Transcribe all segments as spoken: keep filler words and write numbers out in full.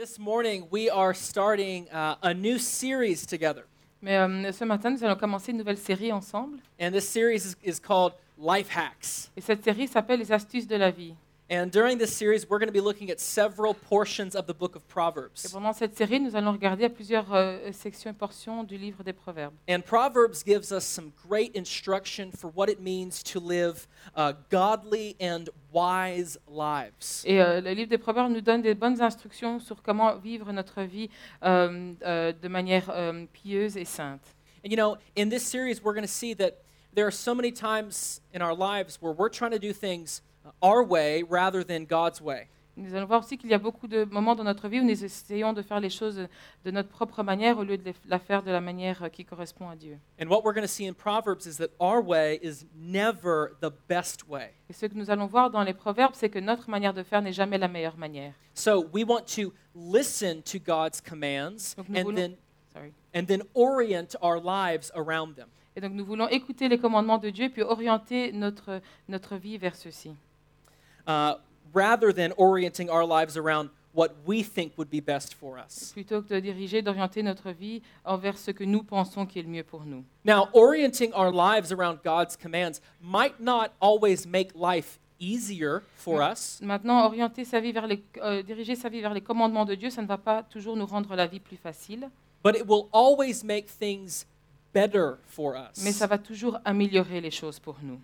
This morning, we are starting uh, a new series together. Mais euh, ce matin, nous allons commencer une nouvelle série ensemble. And this series is, is called Life Hacks. Et cette série s'appelle Les astuces de la vie. And during this series, we're going to be looking at several portions of the book of Et Proverbs. pendant cette série, nous allons regarder à plusieurs euh, sections et portions du livre des Proverbes. And Proverbs gives us some great instruction for what it means to live uh, godly and wise lives. Et euh, le livre des Proverbes nous donne des bonnes instructions sur comment vivre notre vie euh, euh, de manière euh, pieuse et sainte. And you know, in this series, we're going to see that there are so many times in our lives where we're trying to do things our way rather than God's way. Nous allons voir aussi qu'il y a beaucoup de moments dans notre vie où nous essayons de faire les choses de notre propre manière au lieu de la faire de la manière qui correspond à Dieu. And what we're going to see in Proverbs is that our way is never the best way. Et ce que nous allons voir dans les Proverbes, c'est que notre manière de faire n'est jamais la meilleure manière. So we want to listen to God's commands Donc nous and voulons- then Sorry. and then orient our lives around them. Et donc nous voulons écouter les commandements de Dieu puis orienter notre, notre vie vers ceux-ci. Uh, rather than orienting our lives around what we think would be best for us. Plutôt que de diriger, d'orienter notre vie envers ce que nous pensons qui est le mieux pour nous. Now, orienting our lives around God's commands might not always make life easier for us, Maintenant, orienter sa vie vers les, euh, diriger sa vie vers les commandements de Dieu, ça ne va pas toujours nous rendre la vie plus facile, but it will always make things better for mais us. ça va toujours améliorer les choses pour nous.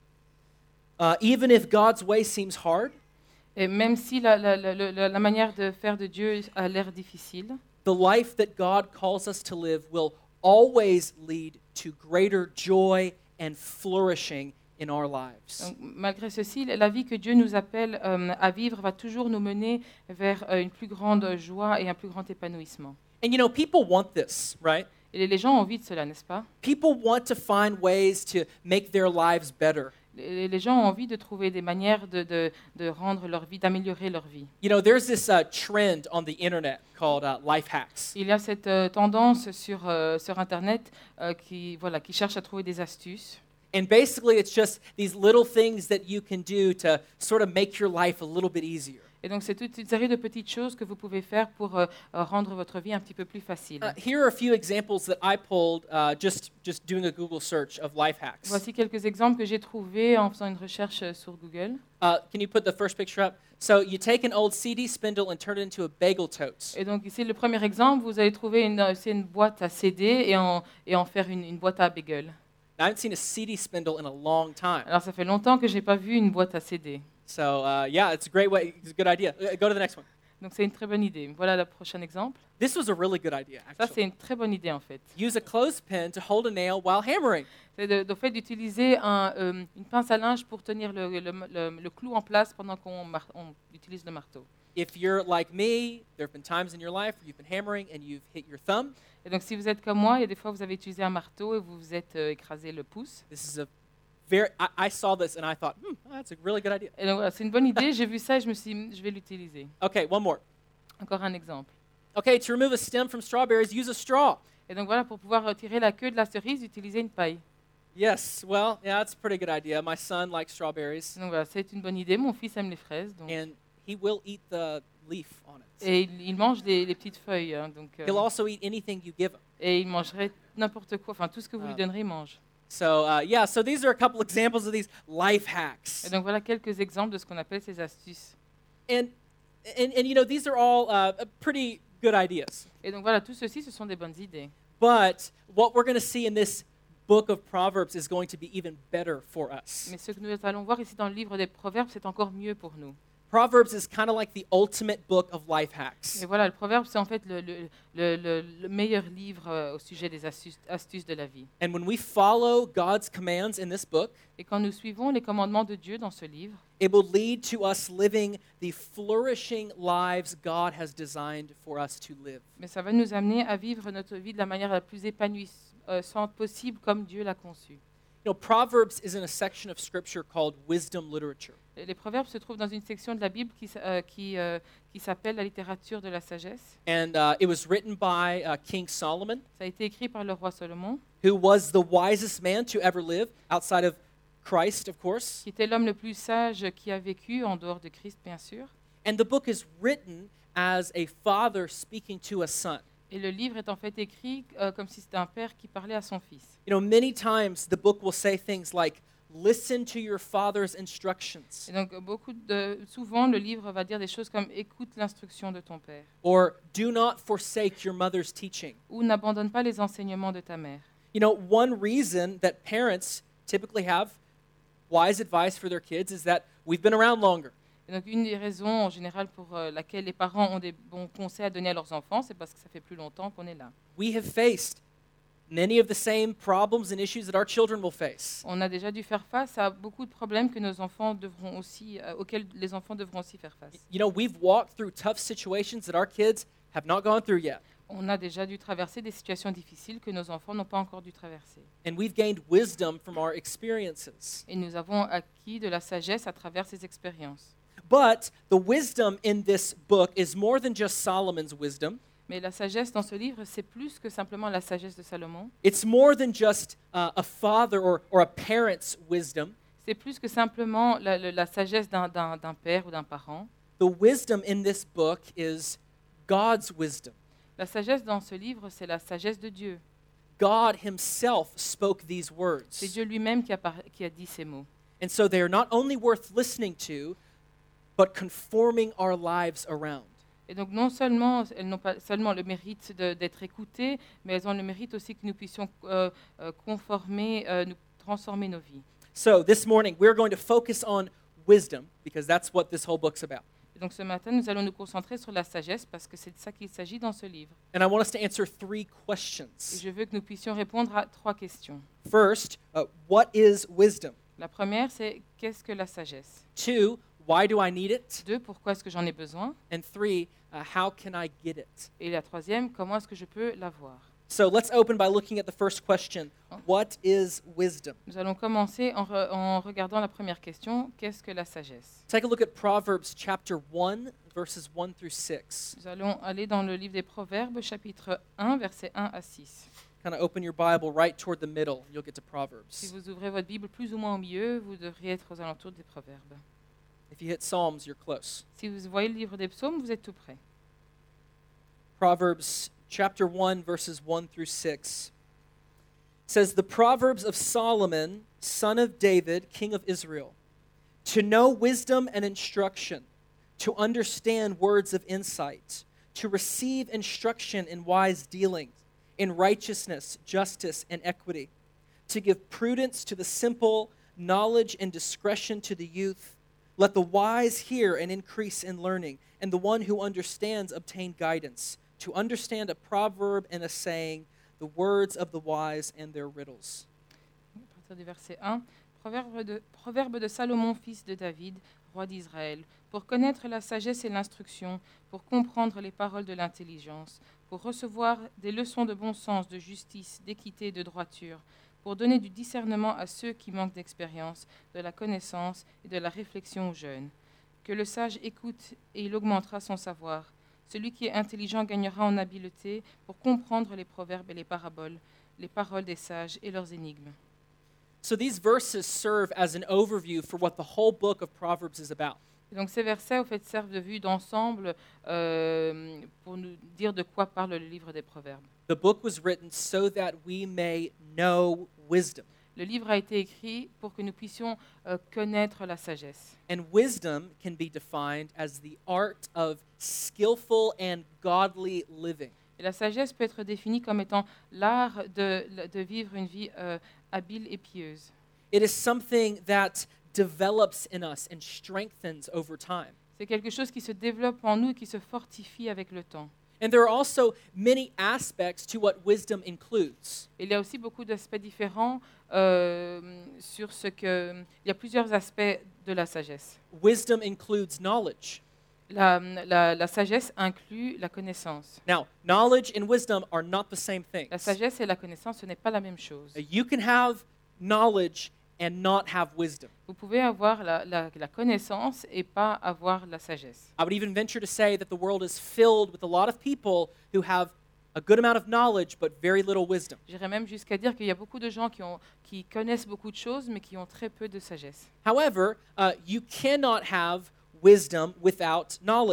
Uh, even if God's way seems hard, Et même si la, la, la, la, la manière de faire de Dieu a l'air difficile, the life that God calls us to live will always lead to greater joy and flourishing in our lives. donc, malgré ceci, la vie que Dieu nous appelle euh, à vivre va toujours nous mener vers euh, une plus grande joie et un plus grand épanouissement. And you know, people want this, right? Et les gens ont envie de cela, n'est-ce pas? People want to find ways to make their lives better. Les les gens ont envie de trouver des manières de, de, de rendre leur vie, d'améliorer leur vie. You know, there's this uh, trend on the internet called uh, life hacks. Il y a cette euh, tendance sur, euh, sur Internet euh, qui, voilà, qui cherche à trouver des astuces. And basically, it's just these little things that you can do to sort of make your life a little bit easier. Et donc, c'est toute une série de petites choses que vous pouvez faire pour euh, euh, rendre votre vie un petit peu plus facile. Uh, here are a few examples that I pulled uh, just, just doing a Google search of life hacks. Voici quelques exemples que j'ai trouvés en faisant une recherche euh, sur Google. Uh, can you put the first picture up? So you take an old C D spindle and turn it into a bagel tote. Et donc, ici, le premier exemple, vous allez trouver une, euh, c'est une boîte à C D et en, et en faire une, une boîte à bagel. I haven't seen a C D spindle in a long time. Alors, ça fait longtemps que je n'ai pas vu une boîte à C D. So uh, yeah, it's a great way. It's a good idea. Uh, Go to the next one. Donc, c'est une très bonne idée. Voilà le prochain exemple. This was a really good idea, Ça, actually. c'est une très bonne idée, en fait. Use a clothespin to hold a nail while hammering. C'est de- le fait d'utiliser un, euh, une pince à linge pour tenir le, le- le- le clou en place pendant qu'on mar- on utilise le marteau. If you're like me, there have been times in your life where you've been hammering and you've hit your thumb. Et donc, si vous êtes comme moi, il y a des fois vous avez utilisé un marteau et vous vous êtes euh, écrasé le pouce. This is a very. I, I saw this and I thought, hmm, that's a really good idea. Et donc, voilà, c'est une bonne idée. J'ai vu ça et je me suis dit, je vais l'utiliser. Okay, one more. Encore un exemple. Okay, to remove a stem from strawberries, use a straw. Et donc, voilà, pour pouvoir retirer la queue de la cerise, utilisez une paille. Yes, well, yeah, that's a pretty good idea. My son likes strawberries, Donc, voilà, c'est une bonne idée. Mon fils aime les fraises. Donc, and he will eat the leaf on it. et il, il mange les, les petites feuilles. hein, donc, euh, He'll also eat anything you give him. et il mangerait n'importe quoi. Enfin, tout ce que vous Ah. lui donnerez, il mange. So uh, yeah, so these are a couple examples of these life hacks. Et donc, voilà quelques exemples de ce qu'on appelle ces astuces. And, and, and you know, these are all uh, pretty good ideas. Et donc, voilà, tout ceci, ce sont des bonnes idées. But what we're going to see in this book of Proverbs is going to be even better for us. Mais ce que nous allons voir ici dans le livre des Proverbes, c'est encore mieux pour nous. Proverbs is kind of like the ultimate book of life hacks. Et voilà, le Proverbe, c'est en fait le, le, le, le- le meilleur livre euh, au sujet des astuces, astuces de la vie. And when we follow God's commands in this book, Et quand nous suivons les commandements de Dieu dans ce livre, it will lead to us living the flourishing lives God has designed for us to live. mais ça va nous amener à vivre notre vie de la manière la plus épanouissante possible comme Dieu l'a conçue. You know, Proverbs is in a section of scripture called wisdom literature. Et les Proverbes se trouvent dans une section de la Bible qui, s- euh, qui, euh, qui s'appelle la littérature de la sagesse. And uh, it was written by uh, King Solomon, Ça a été écrit par le roi Salomon, who was the wisest man to ever live outside of Christ, of course. qui était l'homme le plus sage qui a vécu en dehors de Christ, bien sûr. And the book is written as a father speaking to a son. Et le livre est en fait écrit euh, comme si c'était un père qui parlait à son fils. You know, many times the book will say things like, listen to your father's instructions, Et donc, beaucoup de, souvent, le livre va dire des choses comme écoute l'instruction de ton père or do not forsake your mother's teaching. ou n'abandonne pas les enseignements de ta mère. You know, one reason that parents typically have wise advice for their kids is that we've been around longer. Et donc, une des raisons en général pour euh, laquelle les parents ont des bons conseils à donner à leurs enfants, c'est parce que ça fait plus longtemps qu'on est là. We have faced many of the same problems and issues that our children will face. On a déjà dû faire face à beaucoup de problèmes que nos enfants devront aussi, euh, auxquels les enfants devront aussi faire face. You know, we've walked through tough situations that our kids have not gone through yet. On a déjà dû traverser des situations difficiles que nos enfants n'ont pas encore dû traverser. And we've gained wisdom from our experiences. Et nous avons acquis de la sagesse à travers ces expériences. But the wisdom in this book is more than just Solomon's wisdom. Mais la sagesse dans ce livre, c'est plus que simplement la sagesse de Salomon. It's more than just uh, a father or, or a parent's wisdom. C'est plus que simplement la, la- la sagesse d'un- d'un d'un père ou d'un parent. The wisdom in this book is God's wisdom. La sagesse dans ce livre, c'est la sagesse de Dieu. God himself spoke these C'est words. Dieu lui-même qui a, par- qui a dit ces mots. And so they are not only worth listening to, but conforming our lives around. Et donc non seulement elles n'ont pas seulement le mérite de- d'être écoutées, mais elles ont le mérite aussi que nous puissions euh, euh, conformer, euh, nous transformer nos vies. So this morning, we're going to focus on wisdom because that's what this whole book's about. Et donc ce matin, nous allons nous concentrer sur la sagesse parce que c'est de ça qu'il s'agit dans ce livre. And I want us to answer three Et questions. je veux que nous puissions répondre à trois questions. First, uh, what is wisdom? La première, c'est qu'est-ce que la sagesse? Two, why do I need it? Deux, pourquoi est-ce que j'en ai besoin? And three, uh, how can I get it? Et la troisième, comment est-ce que je peux l'avoir? So let's open by looking at the first question. What is wisdom? Nous allons commencer en, re- en regardant la première question, qu'est-ce que la sagesse? Take a look at Proverbs chapter one, verses one through six. Nous allons aller dans le livre des Proverbes, chapitre un, versets un à six. Kind of open your Bible right toward the middle. You'll get to Si Proverbs. vous ouvrez votre Bible plus ou moins au milieu, vous devriez être aux alentours des Proverbes. If you hit Psalms, you're close. Si vous voyez le livre des Psaumes, vous êtes tout près. Proverbs chapter one, verses one through six says, The Proverbs of Solomon, son of David, king of Israel, to know wisdom and instruction, to understand words of insight, to receive instruction in wise dealings, in righteousness, justice, and equity, to give prudence to the simple, knowledge and discretion to the youth. Let the wise hear and increase in learning, and the one who understands obtain guidance, to understand a proverb and a saying, the words of the wise and their riddles. À partir du verset un, Proverbe de, Proverbe de Salomon, fils de David, roi d'Israël, pour connaître la sagesse et l'instruction, pour comprendre les paroles de l'intelligence, pour recevoir des leçons de bon sens, de justice, d'équité et de droiture, pour donner du discernement à ceux qui manquent d'expérience, de la connaissance et de la réflexion aux jeunes. Que le sage écoute et il augmentera son savoir. Celui qui est intelligent gagnera en habileté pour comprendre les proverbes et les paraboles, les paroles des sages et leurs énigmes. So these verses serve as an overview for what the whole book of Proverbs is about. Et donc ces versets, au fait, servent de vue d'ensemble euh, pour nous dire de quoi parle le livre des Proverbes. The book was written so that we may know wisdom. Le livre a été écrit pour que nous puissions euh, connaître la sagesse. And wisdom can be defined as the art of skillful and godly living. Et la sagesse peut être définie comme étant l'art de, de vivre une vie euh, habile et pieuse. It is something that develops in us and strengthens over time. C'est quelque chose qui se développe en nous et qui se fortifie avec le temps. And there are also many aspects to what wisdom includes. Il y a aussi beaucoup d'aspects différents euh, sur ce que... Il y a plusieurs aspects de la sagesse. Wisdom includes knowledge. La, la, la sagesse inclut la connaissance. Now, knowledge and wisdom are not the same things. La sagesse et la connaissance, ce n'est pas la même chose. Uh, You can have knowledge and not have wisdom. Vous pouvez avoir la, la, la connaissance et pas avoir la sagesse. I would even venture to say that the world is filled with a lot of people who have a good amount of knowledge but very little wisdom. J'irais même jusqu'à dire qu'il y a beaucoup de gens qui, ont, qui connaissent beaucoup de choses, mais qui ont très peu de sagesse. However, uh, you cannot have wisdom without knowledge.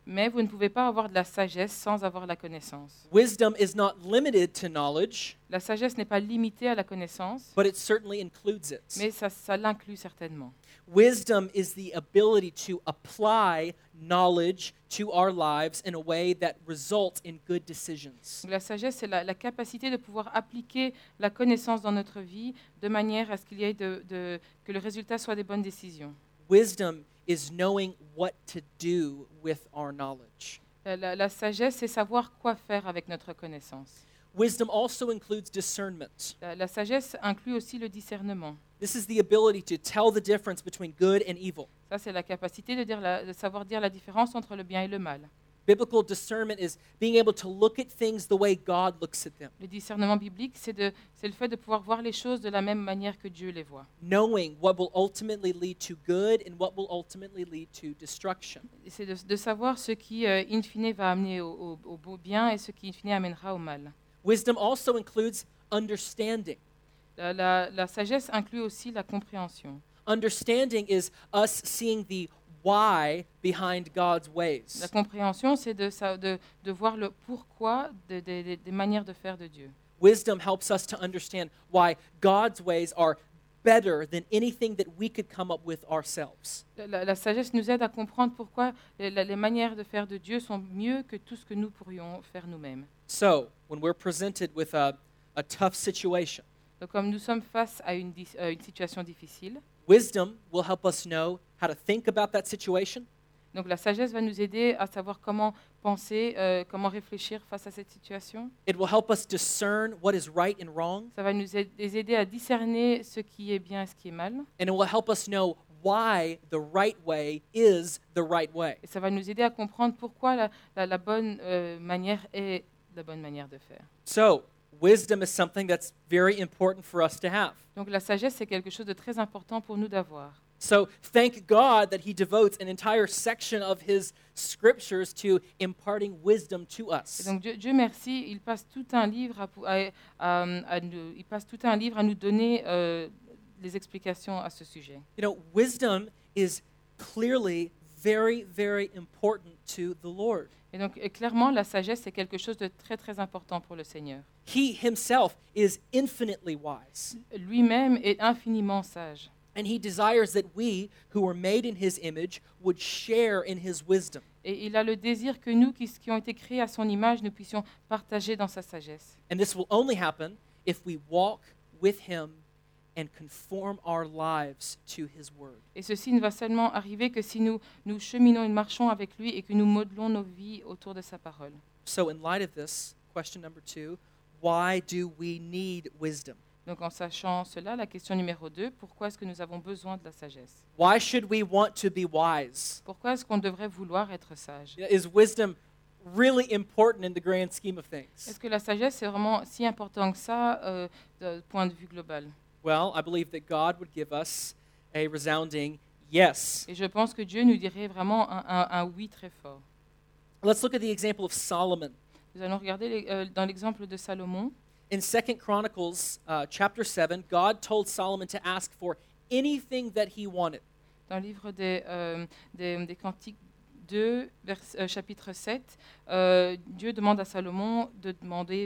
Mais vous ne pouvez pas avoir de la sagesse sans avoir la connaissance. Wisdom is not limited to knowledge, La sagesse n'est pas limitée à la connaissance, but it certainly includes it. mais ça, ça l'inclut certainement. Wisdom is the ability to apply knowledge to our lives in a way that results in good decisions. Donc, la sagesse, c'est la, la capacité de pouvoir appliquer la connaissance dans notre vie de manière à ce qu'il y ait de, de- que le résultat soit des bonnes décisions. Wisdom is knowing what to do with our knowledge. La, la- la sagesse, c'est savoir quoi faire avec notre connaissance. Wisdom also includes discernment. La, la sagesse inclut aussi le discernement. This is the ability to tell the difference between good and evil. Ça, c'est la capacité de, dire la- de savoir dire la différence entre le bien et le mal. Biblical discernment is being able to look at things the way God looks at them, Le discernement biblique, c'est de- c'est le fait de pouvoir voir les choses de la même manière que Dieu les voit. knowing what will ultimately lead to good and what will ultimately lead to destruction. Et c'est de, de savoir ce qui, euh, in fine, va amener au, au- au beau bien et ce qui, in fine, amènera au mal. Wisdom also includes understanding. La, la- la sagesse inclut aussi la compréhension. Understanding is us seeing the why behind God's La ways. compréhension, c'est de, sa- de, de voir le pourquoi de- de- de- des manières de faire de Dieu. Wisdom helps us to understand why God's ways are better than anything that we could come up with ourselves. La, la- la sagesse nous aide à comprendre pourquoi les, la- les manières de faire de Dieu sont mieux que tout ce que nous pourrions faire nous-mêmes. So, when we're presented with a, a tough situation, Donc, comme nous sommes face à une, dis- euh, une situation difficile, wisdom will help us know how to think about that situation. donc la sagesse va nous aider à savoir comment penser, euh, comment réfléchir face à cette situation. It will help us discern what is right and wrong, Ça va nous aid- les aider à discerner ce qui est bien et ce qui est mal. and it will help us know why the right way is the right way. Et ça va nous aider à comprendre pourquoi la, la- la bonne euh, manière est la bonne manière de faire. So, wisdom is something that's very important for us to have. Donc la sagesse, c'est quelque chose de très important pour nous d'avoir. So, thank God that He devotes an entire section of His scriptures to imparting wisdom to Et us. donc Dieu, Dieu merci, il passe tout un livre à, pou- à- à- à nous, il passe tout un livre à nous donner euh, les explications à ce sujet. You know, wisdom is clearly very, very important to the Lord. Et donc et clairement, la sagesse, c'est quelque chose de très très important pour le Seigneur. He Himself is infinitely wise, Lui-même est infiniment sage. and He desires that we, who are made in His image, would share in His wisdom. Et il a le désir que nous, qui, qui ont été créés à son image, nous puissions partager dans sa sagesse. And this will only happen if we walk with Him and conform our lives to His Word. Et ceci ne va seulement arriver que si nous, nous cheminons et marchons avec lui et que nous modelons nos vies autour de sa parole. So, in light of this, question number two, why do we need wisdom? Donc en sachant cela, la question numéro deux, pourquoi est-ce que nous avons besoin de la sagesse? Why should we want to be wise? Pourquoi est-ce qu'on devrait vouloir être sage? Is wisdom really important in the grand scheme of Est-ce things? que la sagesse est vraiment si important que ça euh, de point de vue global? Well, I believe that God would give us a resounding yes. Et je pense que Dieu nous dirait vraiment un, un- un oui très fort. Let's look at the example of Solomon. Nous allons regarder les- euh, dans l'exemple de Salomon. In Second Chronicles uh, chapter seven, God told Solomon to ask for anything that he wanted. Dans le livre des, euh, des, des Cantiques deux, vers- euh, chapitre sept, euh, Dieu demande à Salomon de demander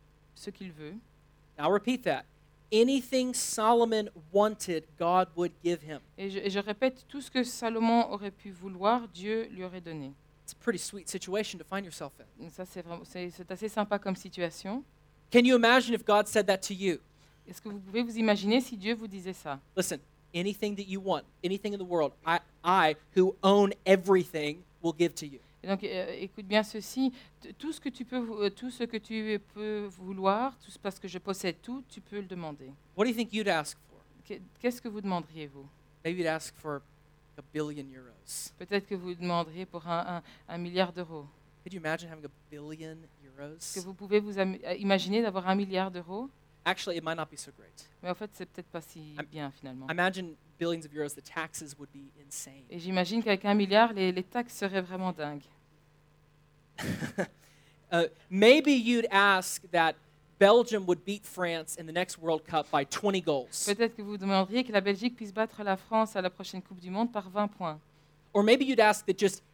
ce qu'il veut. Now, repeat that. Anything Solomon wanted, God would give him. Et je, et je répète, tout ce que Salomon aurait pu vouloir, Dieu lui aurait donné. It's a pretty sweet situation to find yourself in. Et ça, c'est vraiment, c'est, c'est assez sympa comme situation. Can you imagine if God said that to you? Est-ce que vous pouvez vous imaginer si Dieu vous disait ça? Listen, anything that you want, anything in the world, I, I who own everything, will give to you. Et donc, euh, écoute bien ceci. T- Tout ce que tu peux, vou- euh, tout ce que tu peux vouloir, tout ce- parce que je possède tout, tu peux le demander. What do you think you'd ask for? Qu'est- Qu'est-ce que vous demanderiez vous? Maybe you'd ask for a billion euros. Peut-être que vous demanderiez pour un, un- un milliard d'euros. Could you imagine having a billion Est-ce que euros? vous pouvez vous am- euh, imaginer d'avoir un milliard d'euros? Actually, it might not be so great. Mais en fait, c'est peut-être pas si I'm- bien finalement. Imagine billions of euros, the taxes would be insane. Et j'imagine qu'avec un milliard, les, les taxes seraient vraiment dingues. Uh, maybe you'd ask that Belgium would beat France in the next World Cup by twenty goals. Peut-être que vous demanderiez que la Belgique puisse battre la France à la prochaine Coupe du Monde par vingt points. Or maybe you'd ask that just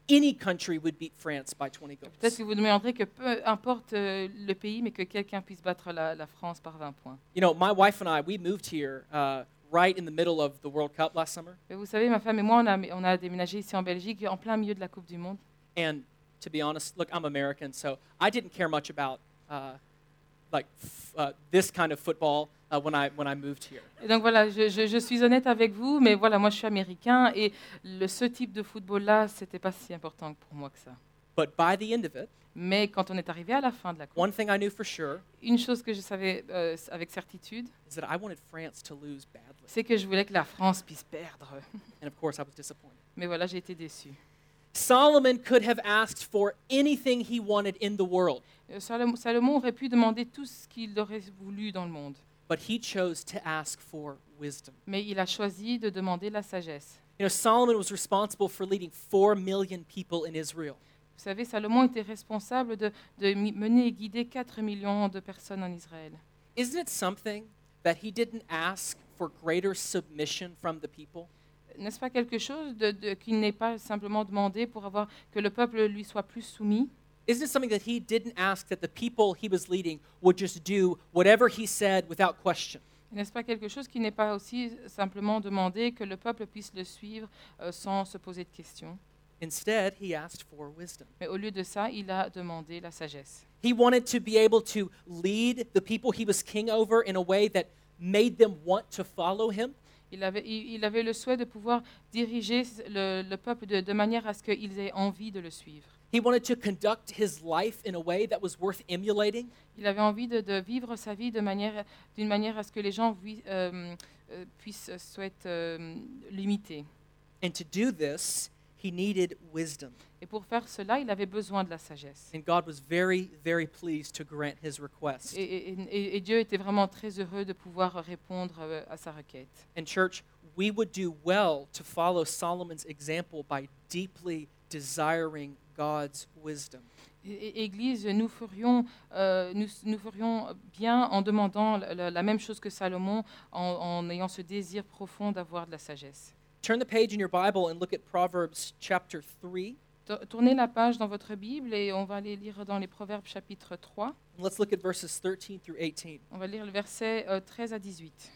any country would beat France by twenty Peut-être goals. que vous demanderez que peu importe euh, le pays, mais que quelqu'un puisse battre la, la France par vingt points. You know, my wife and I, we moved here uh, right in the middle of the World Cup last summer. Mais vous savez, ma femme et moi, on a, on a déménagé ici en Belgique, en plein milieu de la Coupe du Monde. And to be honest, look, I'm American, so I didn't care much about uh, like f- uh, this kind of football uh, when I when I moved here. Et donc voilà, je, je- je suis honnête avec vous, mais voilà, moi je suis américain et le, ce type de football-là, c'était pas si important pour moi que ça. But by the end of it, Mais quand on est arrivé à la fin de la Coupe, one thing I knew for sure une chose que je savais euh, avec certitude, is that I wanted France to lose badly. c'est que je voulais que la France puisse perdre. And of course, I was disappointed. Mais voilà, j'ai été déçu. Solomon could have asked for anything he wanted in the world, Euh, Salom- Salomon aurait pu demander tout ce qu'il aurait voulu dans le monde, but he chose to ask for wisdom. mais il a choisi de demander la sagesse. You know, Solomon was responsible for leading four million people in Israel. Vous savez, Salomon était responsable de, de mi- mener et guider quatre millions de personnes en Israël. Isn't it something that he didn't ask for greater submission from the people? N'est-ce pas quelque chose de, de- qu'il n'ait pas simplement demandé pour avoir que le peuple lui soit plus soumis? Isn't it something that he didn't ask that the people he was leading would just do whatever he said without question? N'est-ce pas quelque chose qui n'est pas aussi simplement demandé que le peuple puisse le suivre euh, sans se poser de questions? Instead, he asked for wisdom. Mais au lieu de ça, il a demandé la sagesse. He wanted to be able to lead the people he was king over in a way that made them want to follow him. Il avait, il, il avait le souhait de pouvoir diriger le, le peuple de, de manière à ce qu'ils aient envie de le suivre. He wanted to conduct his life in a way that was worth emulating. Il avait envie de, de vivre sa vie de manière, d'une manière à ce que les gens vi- euh, euh, puissent euh, souhaitent euh, l'imiter. And to do this, he needed wisdom. Et pour faire cela, il avait besoin de la sagesse. And God was very, very pleased to grant his request. Et, et- et- et Dieu était vraiment très heureux de pouvoir répondre euh, à sa requête. And church, we would do well to follow Solomon's example by deeply desiring God's wisdom. Et- et- Église, nous ferions, euh, nous, nous ferions bien en demandant la, la- la même chose que Salomon, en, en ayant ce désir profond d'avoir de la sagesse. Turn the page in your Bible and look at Proverbs chapter three. Tour- Tournez la page dans votre Bible et on va aller lire dans les Proverbes chapitre trois. And let's look at verses thirteen through eighteen. On va lire le verset euh, treize à dix-huit.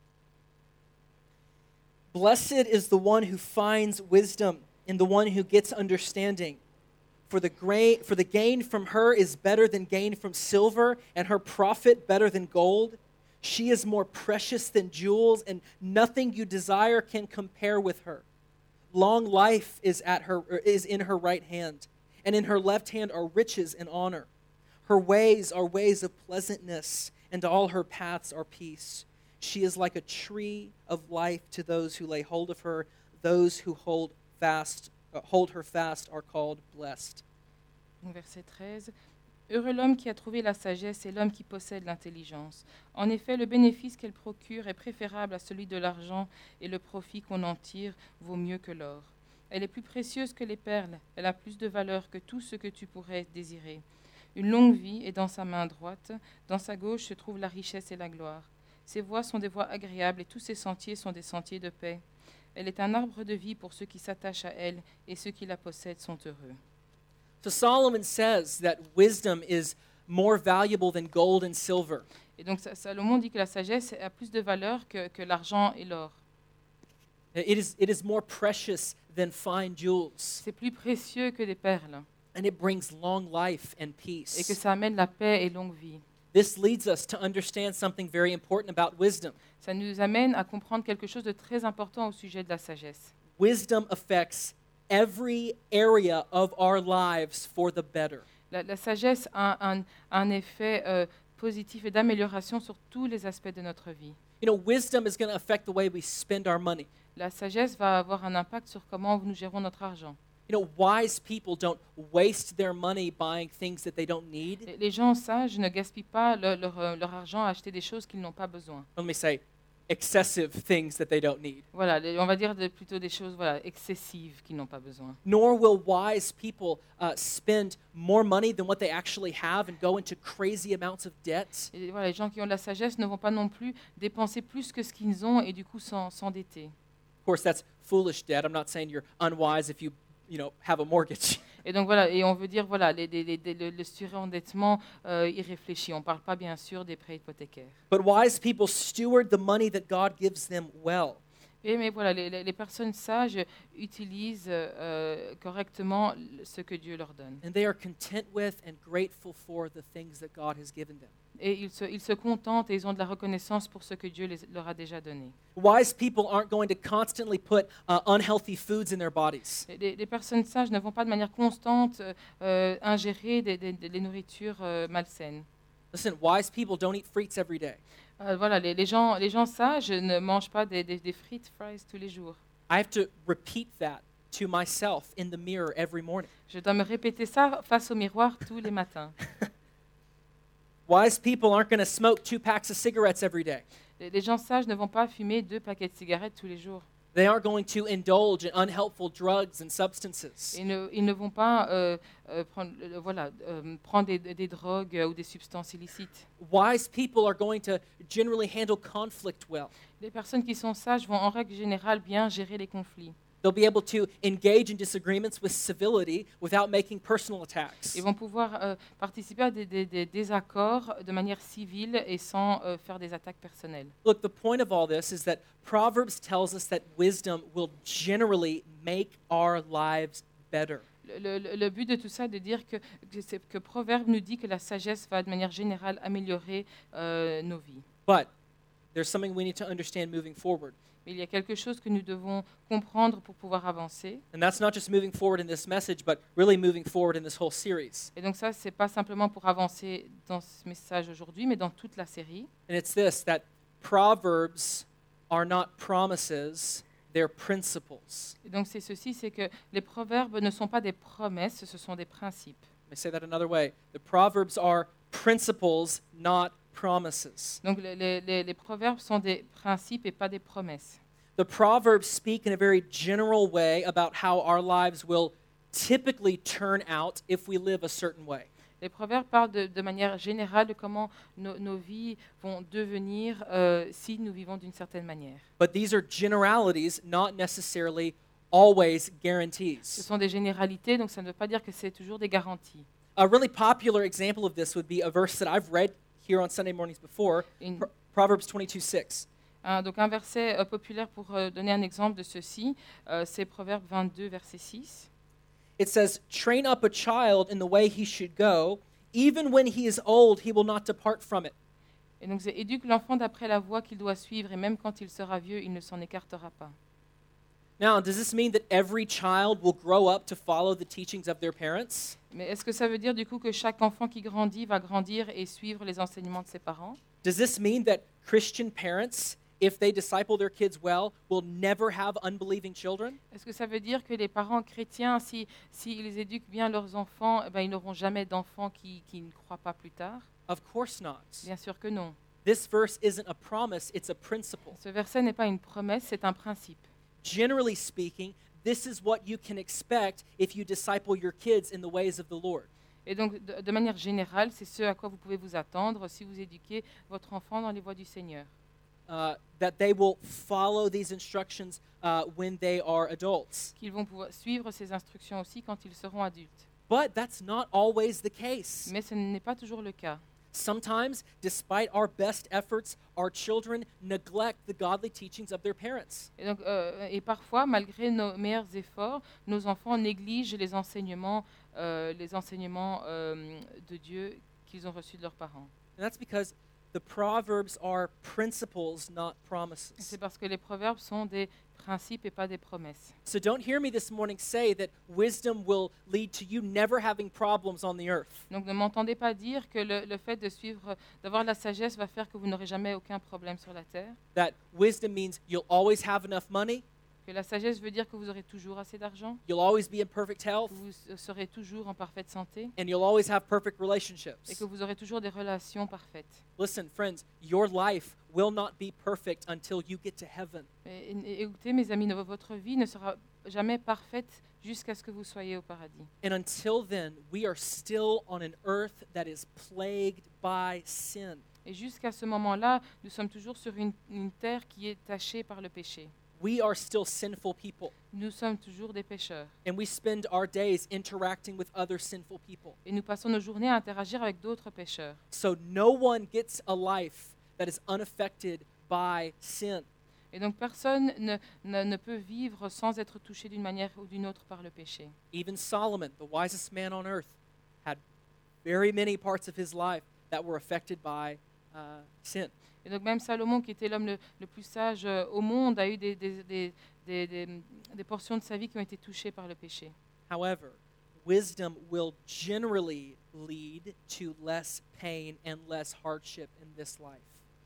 Blessed is the one who finds wisdom and the one who gets understanding. For the, gra- for the gain from her is better than gain from silver, and her profit better than gold. She is more precious than jewels, and nothing you desire can compare with her. Long life is, at her, or is in her right hand, and in her left hand are riches and honor. Her ways are ways of pleasantness, and all her paths are peace. She is like a tree of life to those who lay hold of her. Those who hold fast, uh, hold her fast are called blessed. Donc, verset treize. Heureux l'homme qui a trouvé la sagesse et l'homme qui possède l'intelligence. En effet, le bénéfice qu'elle procure est préférable à celui de l'argent et le profit qu'on en tire vaut mieux que l'or. Elle est plus précieuse que les perles, elle a plus de valeur que tout ce que tu pourrais désirer. Une longue vie est dans sa main droite, dans sa gauche se trouve la richesse et la gloire. Ses voies sont des voies agréables et tous ses sentiers sont des sentiers de paix. Elle est un arbre de vie pour ceux qui s'attachent à elle et ceux qui la possèdent sont heureux. So Solomon says that wisdom is more valuable than gold and silver. Et donc Sa- Salomon dit que la sagesse a plus de valeur que, que l'argent et l'or. It is, it is more precious than fine jewels, C'est plus précieux que des perles and it brings long life and et que peace. ça amène la paix et longue vie. This leads us to understand something very important about wisdom. Ça nous amène à comprendre quelque chose de très important au sujet de la sagesse. Wisdom affects every area of our lives for the better. La, la sagesse a un, un effet euh, positif et d'amélioration sur tous les aspects de notre vie. You know, wisdom is going to affect the way we spend our money. La sagesse va avoir un impact sur comment nous gérons notre argent. You know, wise people don't waste their money buying things that they don't need. Les les gens sages ne gaspillent pas le- leur, euh, leur argent à acheter des choses qu'ils n'ont pas besoin. Let me say, excessive things that they don't need. Voilà, les- on va dire de- plutôt des choses voilà, excessives qu'ils n'ont pas besoin. Nor will wise people uh, spend more money than what they actually have and go into crazy amounts of debt. Et voilà, les gens qui ont de la sagesse ne vont pas non plus dépenser plus que ce qu'ils ont et du coup s'en- s'endetter. Of course, that's foolish debt. I'm not saying you're unwise if you you know, have a mortgage. Et donc voilà, et on veut dire voilà, les, les- les- le, le surendettement euh, irréfléchi. On ne parle pas bien sûr des prêts hypothécaires. But wise people steward the money that God gives them well. Et, mais voilà, les, les- les personnes sages utilisent euh, correctement ce que Dieu leur donne. And they are content with and grateful for the things that God has given them. Et ils se, ils se contentent et ils ont de la reconnaissance pour ce que Dieu les- leur a déjà donné. Wise people aren't going to constantly put uh, unhealthy foods in their bodies. Les, les personnes sages ne vont pas de manière constante euh, euh, ingérer des, des- des nourritures euh, malsaines. Listen, wise people don't eat frites every day. Euh, voilà, les, les gens, les gens sages ne mangent pas des, des, des frites fries tous les jours. I have to repeat that to myself in the mirror every morning. Je dois me répéter ça face au miroir tous les matins. Wise people aren't going to smoke two packs of cigarettes every day. Les, les gens sages ne vont pas fumer deux paquets de cigarettes tous les jours. They aren't going to indulge in unhelpful drugs and substances. Ils ne, ils ne vont pas euh, euh, prendre, euh, voilà, euh, prendre des, des drogues euh, ou des substances illicites. Wise people are going to generally handle conflict well. Les personnes qui sont sages vont en règle générale bien gérer les conflits. They'll be able to engage in disagreements with civility without making personal attacks. Ils vont pouvoir euh, participer à des, des- des désaccords de manière civile et sans euh, faire des attaques personnelles. Look, the point of all this is that Proverbs tells us that wisdom will generally make our lives better. Le, le- le but de tout ça est de dire que, que, c'est- que Proverbe nous dit que la sagesse va de manière générale améliorer euh, nos vies. But there's something we need to understand moving forward. Mais il y a quelque chose que nous devons comprendre pour pouvoir avancer. And that's not just moving forward in this message, but really moving forward in this whole series. Et donc ça, c'est pas simplement pour avancer dans ce message aujourd'hui, mais dans toute la série. And it's this, that Proverbs are not promises, they're principles. Et donc c'est ceci, c'est que les proverbes ne sont pas des promesses, ce sont des principes. Let me say that another way. The Proverbs are principles, not promises. Donc les, les- les- les proverbes sont des principes et pas des promesses. The Proverbs speak in a very general way about how our lives will typically turn out if we live a certain way. Les proverbes parlent de, de manière générale de comment nos, nos vies vont devenir euh, si nous vivons d'une certaine manière. But these are generalities, not necessarily always Ce guarantees. sont des généralités, donc ça ne veut pas dire que c'est toujours des garanties. A really popular example of this would be a verse that I've read here on Sunday mornings before, Une- Pro- Proverbs twenty-two six. Un- donc un verset euh, populaire pour euh, donner un exemple de ceci, euh, c'est Proverbe vingt-deux, verset six. It says, "Train up a child in the way he should go, even when he is old, he will not depart from it." Et donc c'est éduque l'enfant d'après la voie qu'il doit suivre, et même quand il sera vieux, il ne s'en écartera pas. Now, does this mean that every child will grow up to follow the teachings of their parents? Mais est-ce que ça veut dire du coup que chaque enfant qui grandit va grandir et suivre les enseignements de ses parents? Does this mean that Christian parents, if they disciple their kids well, will never have unbelieving children? Est-ce que ça veut dire que les parents chrétiens, si, s'ils éduquent bien leurs enfants, eh ben, ils n'auront jamais d'enfants qui, qui ne croient pas plus tard? Of course not. Bien sûr que non. This verse isn't a promise, it's a principle. Ce verset n'est pas une promesse, c'est un principe. Generally speaking, this is what you can expect if you disciple your kids in the ways of the Lord. Et donc, de, de manière générale, c'est ce à quoi vous pouvez vous attendre si vous éduquez votre enfant dans les voies du Seigneur. Uh, that they will follow these instructions uh, when they are adults. Qu'ils vont pouvoir suivre ces instructions aussi quand ils seront adultes. But that's not always the case. Mais ce n'est pas toujours le cas. Sometimes, despite our best efforts, our children neglect the godly teachings of their parents. Et, donc, euh, et parfois, malgré nos meilleurs efforts, nos enfants négligent les enseignements, euh, les enseignements euh, de Dieu qu'ils ont reçus de leurs parents. And that's because the Proverbs are principles, not Et promises. c'est parce que les proverbes sont des principes et pas des promesses. So don't hear me this morning say that wisdom will lead to you never having problems on the earth. Donc ne m'entendez pas dire que le, le fait de suivre, d'avoir la sagesse va faire que vous n'aurez jamais aucun problème sur la terre. That wisdom means you'll always have enough money, Que la sagesse veut dire que vous aurez toujours assez d'argent, you'll always be in perfect que health, vous serez toujours en parfaite santé and you'll always have perfect et relationships. que vous aurez toujours des relations parfaites. Listen, friends, your life will not be perfect until you get to heaven. Et, et- écoutez, mes amis, no- votre vie ne sera jamais parfaite jusqu'à ce que vous soyez au paradis. And until then, we are still on an earth that is plagued by sin. Et jusqu'à ce moment-là, nous sommes toujours sur une, une terre qui est tachée par le péché. we are still sinful people, Nous sommes toujours des pécheurs. and we spend our days interacting with other sinful people. Et nous passons nos journées à interagir avec d'autres pécheurs. So no one gets a life that is unaffected by sin. Et donc personne ne, ne, ne peut vivre sans être touché d'une manière ou d'une autre par le péché. Even Solomon, the wisest man on earth, had very many parts of his life that were affected by uh, sin. Et donc même Salomon, qui était l'homme le, le plus sage euh, au monde, a eu des, des, des, des, des, des portions de sa vie qui ont été touchées par le péché. However, wisdom will generally lead to less pain and less hardship in this life.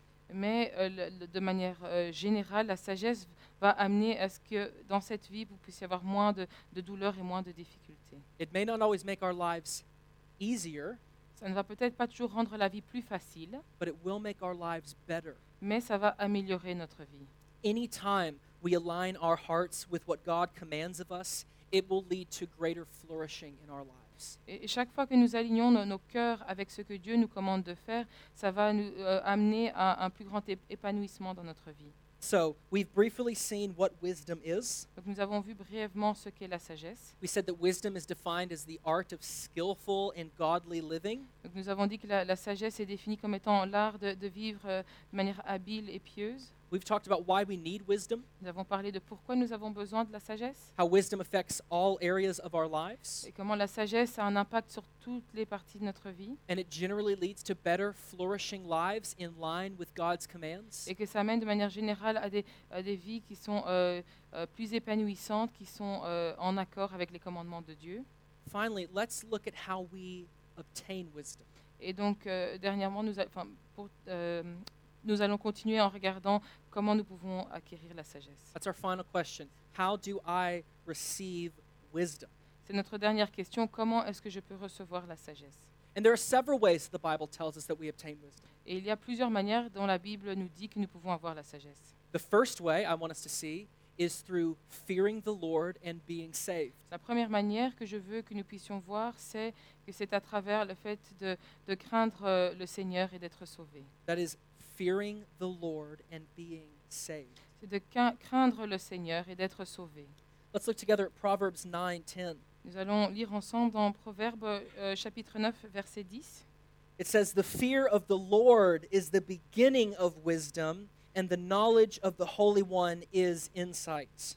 Mais euh, le- le- de manière euh, générale, la sagesse va amener à ce que dans cette vie, vous puissiez avoir moins de, de douleurs et moins de difficultés. It may not always make our lives easier, Ça ne va peut-être pas toujours rendre la vie plus facile, but it will make our lives better. mais ça va améliorer notre vie. Anytime we align our hearts with what God commands of us, it will lead to greater flourishing in our lives. Et et chaque fois que nous alignons nos, nos cœurs avec ce que Dieu nous commande de faire, ça va nous euh, amener à un plus grand ép- épanouissement dans notre vie. So, we've briefly seen what wisdom is. Donc nous avons vu brièvement ce qu'est la sagesse. We said that wisdom is defined as the art of skillful and godly living. Donc nous avons dit que la, la sagesse est définie comme étant l'art de, de vivre euh, de manière habile et pieuse. We've talked about why we need wisdom, Nous avons parlé de pourquoi nous avons besoin de la sagesse how wisdom affects all areas of our lives, et comment la sagesse a un impact sur toutes les parties de notre vie and it generally leads to better flourishing lives in line with God's commands. et que ça amène de manière générale à des, à des vies qui sont euh, euh, plus épanouissantes, qui sont euh, en accord avec les commandements de Dieu. Finally, let's look at how we obtain wisdom. Et donc, euh, dernièrement, nous, a- enfin, pour, euh, nous allons continuer en regardant comment nous pouvons acquérir la sagesse. That's our final question. How do I receive wisdom? C'est notre dernière question. Comment est-ce que je peux recevoir la sagesse? And there are several ways the Bible tells us that we obtain wisdom. Et il y a plusieurs manières dont la Bible nous dit que nous pouvons avoir la sagesse. The first way I want us to see is through fearing the Lord and being saved. La première manière que je veux que nous puissions voir, c'est que c'est à travers le fait de, de craindre euh, le Seigneur et d'être sauvé. That is, fearing the Lord and being saved. C'est de quin- craindre le Seigneur et d'être sauvé. Let's look together at Proverbs nine ten. Nous allons lire ensemble dans Proverbes euh, chapitre neuf, verset dix. It says, "The fear of the Lord is the beginning of wisdom, and the knowledge of the Holy One is insight."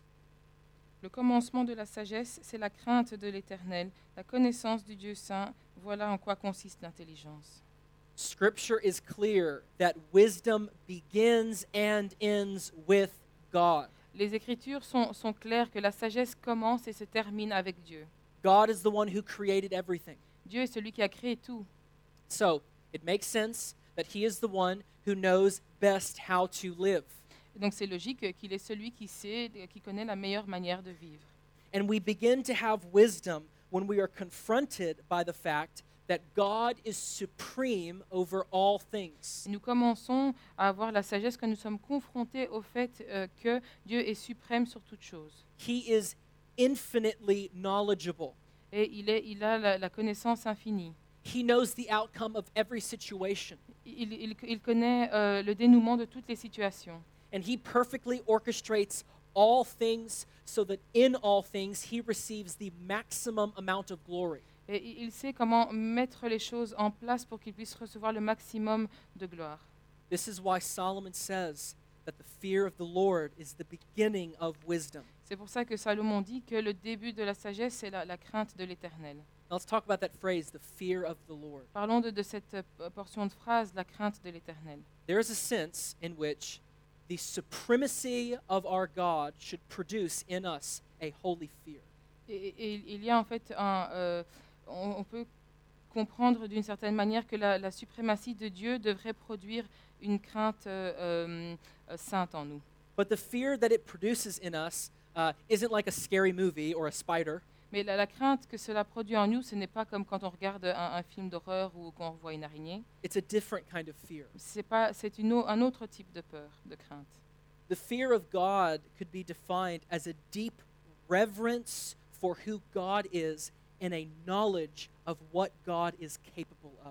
Le commencement de la sagesse, c'est la crainte de l'Éternel, la connaissance du Dieu saint. Voilà en quoi consiste l'intelligence. Scripture is clear that wisdom begins and ends with God. Les Écritures sont, sont claires que la sagesse commence et se termine avec Dieu. God is the one who created everything. Dieu est celui qui a créé tout. So, it makes sense that he is the one who knows best how to live. Et donc c'est logique qu'il est celui qui sait, qui connaît la meilleure manière de vivre. And we begin to have wisdom when we are confronted by the fact that God is supreme over all things. Et nous commençons à avoir la sagesse quand nous sommes confrontés au fait euh, que Dieu est suprême sur toute chose. He is infinitely knowledgeable. Et il, est, il a la, la connaissance infinie. He knows the outcome of every situation. Il, il- il connaît euh, le dénouement de toutes les situations. And he perfectly orchestrates all things so that in all things he receives the maximum amount of glory. Et il il sait comment mettre les choses en place pour qu'il puisse recevoir le maximum de gloire. This is why Solomon says that the fear of the Lord is the beginning of wisdom. C'est pour ça que Salomon dit que le début de la sagesse, c'est la, la crainte de l'Éternel. Now let's talk about that phrase, the fear of the Lord. Parlons de, de cette euh, portion de phrase, la crainte de l'Éternel. There is a sense in which the supremacy of our God should produce in us a holy fear. Et, et- et il y a en fait un... euh, on, on peut comprendre d'une certaine manière que la, la suprématie de Dieu devrait produire une crainte euh, euh, euh, sainte en nous. But the fear that it produces in us uh, isn't like a scary movie or a spider. Mais la, la crainte que cela produit en nous, ce n'est pas comme quand on regarde un, un film d'horreur ou qu'on voit une araignée. It's a different kind of fear. C'est pas, c'est une au- un autre type de peur, de crainte. The fear of God could be defined as a deep reverence for who God is and a knowledge of what God is capable of.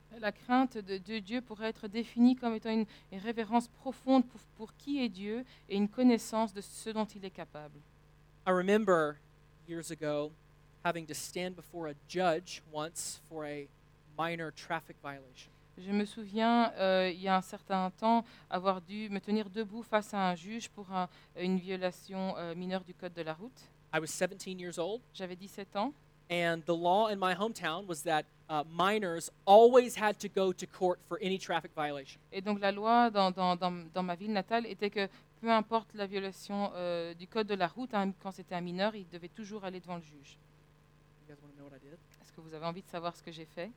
La crainte de, de Dieu pourrait être définie comme étant une, une révérence profonde pour, pour qui est Dieu et une connaissance de ce dont il est capable. I remember years ago having to stand before a judge once for a minor traffic violation. Je me souviens, euh, il y a un certain temps, avoir dû me tenir debout face à un juge pour un- une violation euh, mineure du code de la route. I was seventeen years old, J'avais dix-sept ans. and the law in my hometown was that uh, minors always had to go to court for any traffic violation. Et donc la loi dans, dans, dans, dans ma ville natale était que peu importe la violation euh, du code de la route, hein, quand c'était un mineur, il devait toujours aller devant le juge. You guys want to know what I did? Est-ce que vous avez envie de savoir ce que j'ai fait?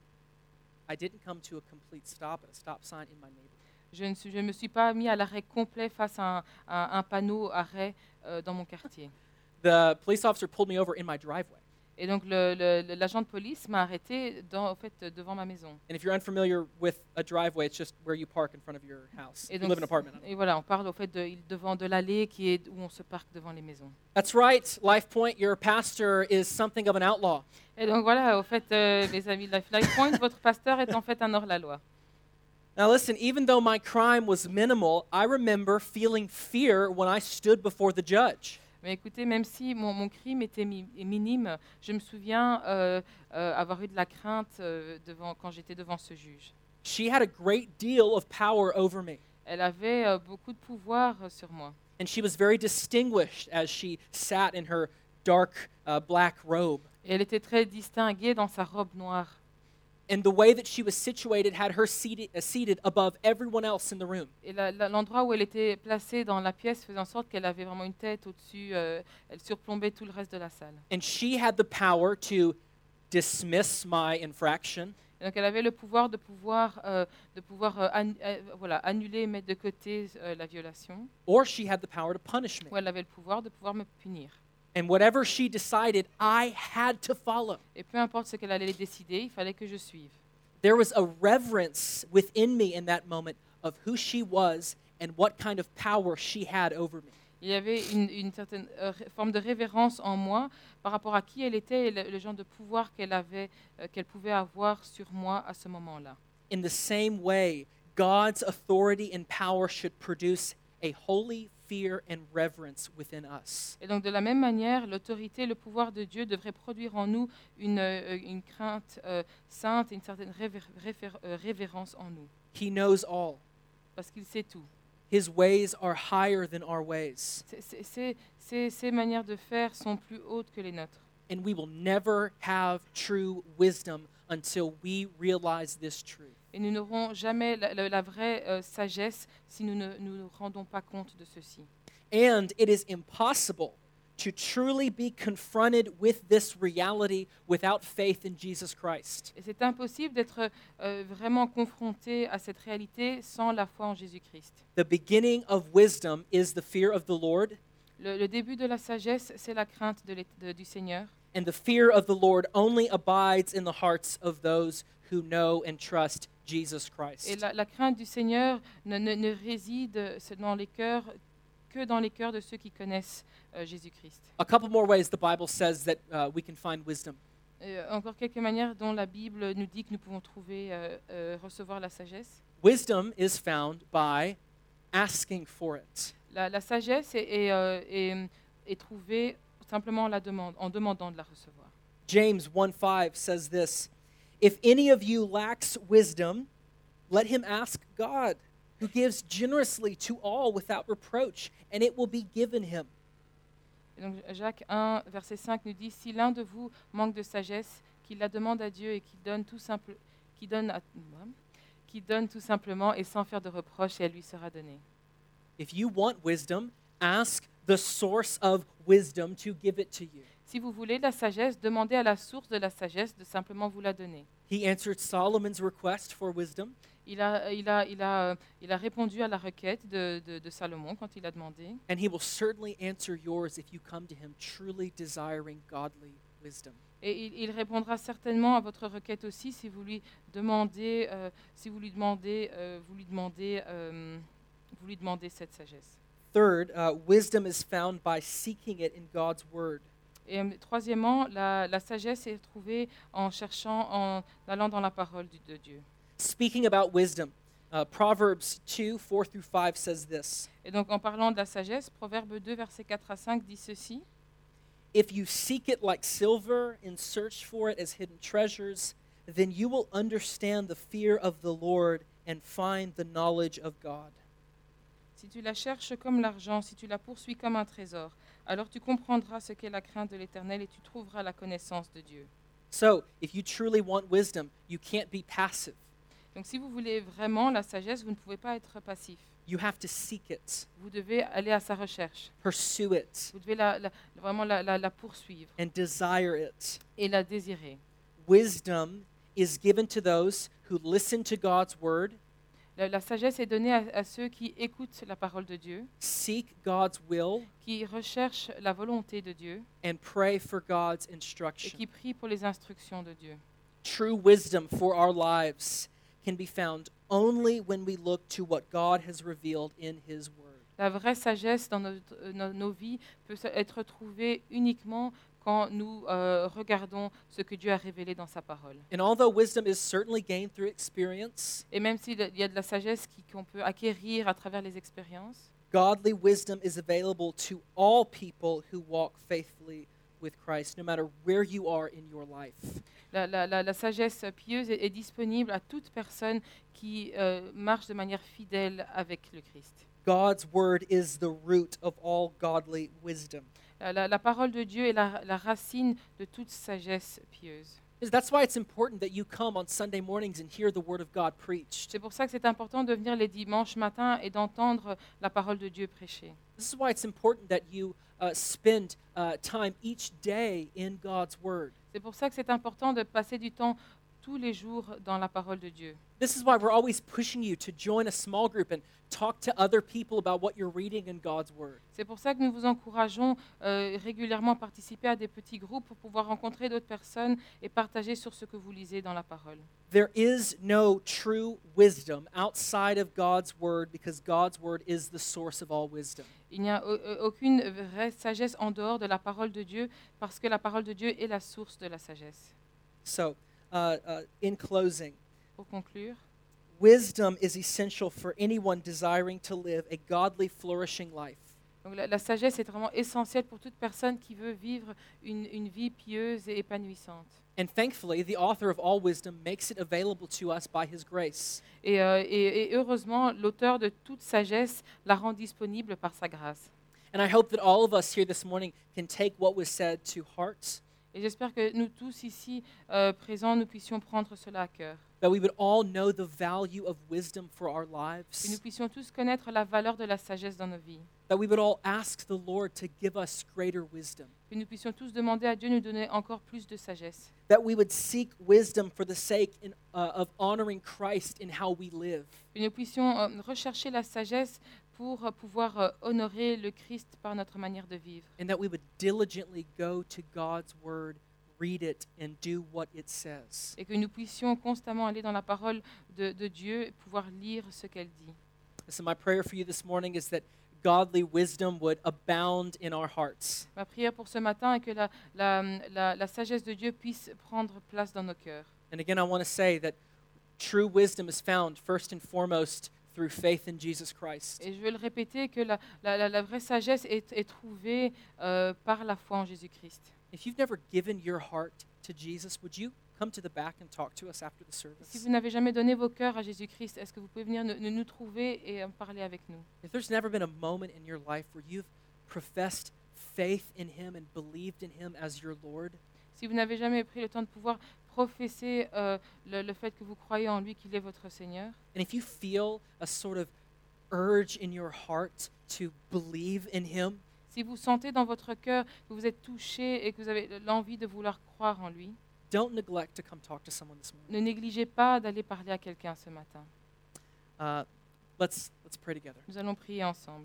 I didn't come to a complete stop at a stop sign in my neighborhood. Je ne suis- je me suis pas mis à l'arrêt complet face à un, à un panneau arrêt euh, dans mon quartier. The police officer pulled me over in my driveway. Et donc le- le- le- l'agent de police m'a arrêté dans, au fait, devant ma maison. And if you're unfamiliar with a driveway, it's just where you park in front of your house. Et You donc, live in an apartment. I don't know. et voilà, on parle au fait de, devant de l'allée qui est où on se parque devant les maisons. That's right, Life Point, your pastor is something of an outlaw. Et donc voilà, au fait, euh, les amis de Life Life Point, votre pasteur est en fait un hors-la-loi. Now listen, even though my crime was minimal, I remember feeling fear when I stood before the judge. Mais écoutez, même si mon, mon crime était mi- minime, je me souviens euh, euh, avoir eu de la crainte euh, devant, quand j'étais devant ce juge. She had a great deal of power over me, Elle avait euh, beaucoup de pouvoir euh, sur moi. and she was very distinguished as she sat in her dark uh, black robe. Et elle était très distinguée dans sa robe noire. And the way that she was situated had her seated, uh, seated above everyone else in the room. Et la- la- l'endroit où elle était placée dans la pièce faisait en sorte qu'elle avait vraiment une tête au-dessus, euh, elle surplombait tout le reste de la salle. And she had the power to dismiss my infraction, Et donc elle avait le pouvoir de pouvoir, euh, de pouvoir euh, annu- euh, voilà, annuler, mettre de côté euh, la violation, or she had the power to punish me. ou elle avait le pouvoir de pouvoir me punir. And whatever she decided, I had to follow. Et peu importe ce qu'elle allait décider, il fallait que je suive. There was a reverence within me in that moment of who she was and what kind of power she had over me. Il y avait une, une certaine euh, ré- forme de révérence en moi par rapport à qui elle était et le, le genre de pouvoir qu'elle avait, euh, qu'elle pouvait avoir sur moi à ce moment-là. In the same way, God's authority and power should produce a holy fear and reverence within us. Et donc de la même manière, l'autorité, le pouvoir de Dieu devrait produire en nous une, euh, une crainte euh, sainte et une certaine révér- référ- euh, révérence en nous, He knows all. parce qu'il sait tout. His ways are higher than our ways, C'est- c'est- c'est- Ces ces manières de faire sont plus hautes que les nôtres. and we will never have true wisdom until we realize this truth. Et nous n'aurons jamais la, la- la vraie euh, sagesse si nous ne nous nous rendons pas compte de ceci. And it is impossible to truly be confronted with this reality without faith in Jesus Christ. Et c'est impossible d'être euh, vraiment confronté à cette réalité sans la foi en Jésus-Christ. The beginning of wisdom is the fear of the Lord, Le, le début de la sagesse, c'est la crainte de l'Ét- de- du Seigneur. and the fear of the Lord only abides in the hearts of those who know and trust Jesus Et Christ. la, la crainte du Seigneur ne, ne- ne réside dans les cœurs que dans les cœurs de ceux qui connaissent euh, Jésus-Christ. A couple more ways the Bible says that uh, we can find wisdom. Euh, encore quelques manières dont la Bible nous dit que nous pouvons trouver, euh, euh, recevoir la sagesse. Wisdom is found by asking for it. La, la sagesse est, est, euh, est- est trouvée simplement en, la demande, en demandant de la recevoir. James one five says this, "If any of you lacks wisdom, let him ask God, who gives generously to all without reproach, and it will be given him." Et donc Jacques un, verset cinq nous dit, si l'un de vous manque de sagesse, qu'il la demande à Dieu et qu'il donne tout simple, qu'il donne, à- qu'il donne tout simplement et sans faire de reproche, et elle lui sera donnée. If you want wisdom, ask the source of wisdom to give it to you. Si vous voulez de la sagesse, demandez à la source de la sagesse de simplement vous la donner. He answered Solomon's request for wisdom, Il a, il a, il a, euh, il a répondu à la requête de, de- de Salomon quand il a demandé. and he will certainly answer yours if you come to him truly desiring godly wisdom. Et il, il répondra certainement à votre requête aussi si vous lui demandez, euh, si vous lui demandez, euh, vous lui demandez, euh, vous lui demandez cette sagesse. Third, uh, wisdom is found by seeking it in God's word. Et euh, troisièmement, la, la sagesse est trouvée en cherchant, en allant dans la parole du- de Dieu. Speaking about wisdom, uh, Proverbs two, four through five says this. Et donc, en parlant de la sagesse, Proverbe deux, versets quatre à cinq dit ceci. If you seek it like silver and search for it as hidden treasures, then you will understand the fear of the Lord and find the knowledge of God. Si tu la cherches comme l'argent, si tu la poursuis comme un trésor, alors tu comprendras ce qu'est la crainte de l'Éternel et tu trouveras la connaissance de Dieu. So, if you truly want wisdom, you can't be passive. Donc si vous voulez vraiment la sagesse, vous ne pouvez pas être passif. You have to seek it, Vous devez aller à sa recherche. pursue it, Vous devez la- la- vraiment la, la- la poursuivre and desire it. et la désirer. Wisdom is given to those who listen to God's word, La, la sagesse est donnée à, à ceux qui écoutent la parole de Dieu, seek God's will, qui recherchent la volonté de Dieu and pray for God's et instruction. qui prient pour les instructions de Dieu. True wisdom for our lives can be found only when we look to what God has revealed in His Word. La vraie sagesse dans notre- euh, nos, nos vies peut se- être trouvée uniquement quand nous euh, regardons ce que Dieu a révélé dans sa parole. And although wisdom is certainly gained through experience, Et même s'il y a de la sagesse qui- qu'on peut acquérir à travers les expériences, godly wisdom is available to all people who walk faithfully with Christ, no matter where you are in your life. la, la- la- la sagesse pieuse est, est disponible à toute personne qui euh, marche de manière fidèle avec le Christ. God's Word is the root of all godly wisdom. La, la- la parole de Dieu est la, la racine de toute sagesse pieuse. That's why it's important that you come on Sunday mornings and hear the Word of God preached. C'est pour ça que c'est important de venir les dimanches matins et d'entendre la parole de Dieu prêchée. This is why it's important that you uh, spend uh, time each day in God's Word. C'est pour ça que c'est important de passer du temps tous les jours dans la parole de Dieu. This is why we're always pushing you to join a small group and talk to other people about what you're reading in God's Word. C'est pour ça que nous vous encourageons euh, régulièrement à participer à des petits groupes pour pouvoir rencontrer d'autres personnes et partager sur ce que vous lisez dans la parole. There is no true wisdom outside of God's Word because God's Word is the source of all wisdom. Il n'y a au- euh, aucune vraie sagesse en dehors de la parole de Dieu parce que la parole de Dieu est la source de la sagesse. So, uh, uh, in closing, Pour conclure, wisdom is essential for anyone desiring to live a godly, flourishing life. donc la, la sagesse est vraiment essentielle pour toute personne qui veut vivre une, une vie pieuse et épanouissante. And thankfully, the author of all wisdom makes it available to us by his grace. Et, euh, et- et heureusement, l'auteur de toute sagesse la rend disponible par sa grâce. And I hope that all of us here this morning can take what was said to heart, Et j'espère que nous tous ici euh, présents, nous puissions prendre cela à cœur. that we would all know the value of wisdom for our Que nous lives, puissions tous connaître la valeur de la sagesse dans nos vies. that we would all ask the Lord to give us greater wisdom, Que nous puissions tous demander à Dieu de nous donner encore plus de sagesse. that we would seek wisdom for the sake in, uh, of honoring Christ in how we live, Que nous puissions euh, rechercher la sagesse pour euh, pouvoir euh, honorer le Christ par notre manière de vivre. and that we would diligently go to God's Word, read it, and do what it says. Et que nous puissions constamment aller dans la parole de, de Dieu et pouvoir lire ce qu'elle dit. So my prayer for you this morning is that godly wisdom would abound in our hearts. Ma prière pour ce matin est que la, la, la, la sagesse de Dieu puisse prendre place dans nos cœurs. And again, I want to say that true wisdom is found first and foremost through faith in Jesus Christ. Et je veux le répéter que la, la, la, la vraie sagesse est, est trouvée euh, par la foi en Jésus-Christ. If you've never given your heart to Jesus, would you come to the back and talk to us after the Si service? vous n'avez jamais donné vos cœurs à Jésus-Christ, est-ce que vous pouvez venir nous, nous trouver et en parler avec nous? If there's never been a moment in your life where you've professed faith in Him and believed in Him as your Lord, Si vous n'avez jamais pris le temps de pouvoir professer euh, le, le fait que vous croyez en lui, qu'il est votre Seigneur, and if you feel a sort of urge in your heart to believe in Him, si vous sentez dans votre cœur que vous êtes touché et que vous avez l'envie de vouloir croire en lui, don't neglect to come talk to someone this morning. ne négligez pas d'aller parler à quelqu'un ce matin. Uh, let's let's pray together. Nous allons prier ensemble.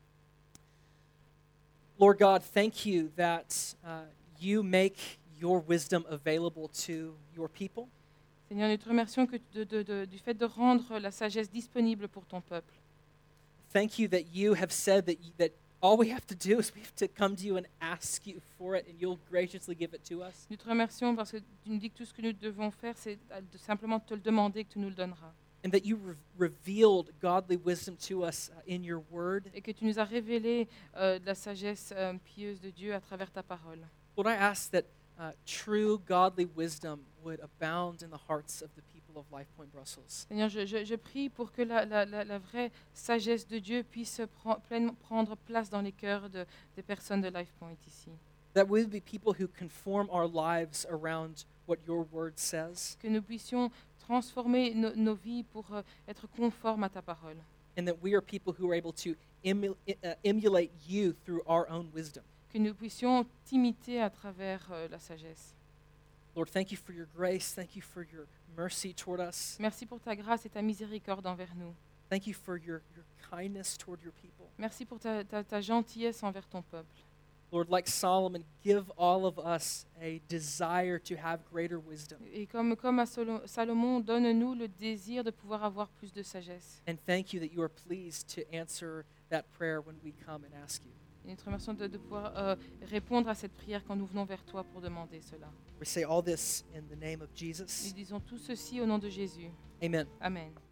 Lord God, thank you that uh, you make your wisdom available to your people. Seigneur, nous te remercions que de- de- de- du fait de rendre la sagesse disponible pour ton peuple. Thank you that you have said that you, that All we have to do is we have to come to you and ask you for it, and you'll graciously give it to us. Nous te remercions parce que tu nous dis que tout ce que nous devons faire, c'est de simplement te le demander, que tu nous le donneras. And that you re- revealed godly wisdom to us uh, in your word. Et que tu nous as révélé euh, de la sagesse euh, pieuse de Dieu à travers ta parole. Lord, I ask that uh, true godly wisdom would abound in the hearts of the people of LifePoint Brussels. Seigneur, je, je, je prie pour que la, la, la, la vraie sagesse de Dieu puisse pre- pleinement prendre place dans les cœurs de, des personnes de LifePoint ici. That we would be people who conform our lives around what your word says, Que nous puissions transformer no- nos vies pour euh, être conformes à ta parole. and that we are people who are able to emu- uh, emulate you through our own wisdom. Que nous puissions t'imiter à travers euh, la sagesse. Lord, thank you for your grace. Thank you for your mercy toward us. Merci pour ta grâce et ta miséricorde envers nous. Thank you for your, your kindness toward your people. Merci pour ta, ta, ta gentillesse envers ton peuple. Lord, like Solomon, give all of us a desire to have greater wisdom. Et comme, comme à Solo- Salomon, donne-nous le désir de pouvoir avoir plus de sagesse. And thank you that you are pleased to answer that prayer when we come and ask you. Et nous te remercions de, de pouvoir euh, répondre à cette prière quand nous venons vers toi pour demander cela. We say all this in the name of Nous Jesus. disons tout ceci au nom de Jésus. Amen. Amen.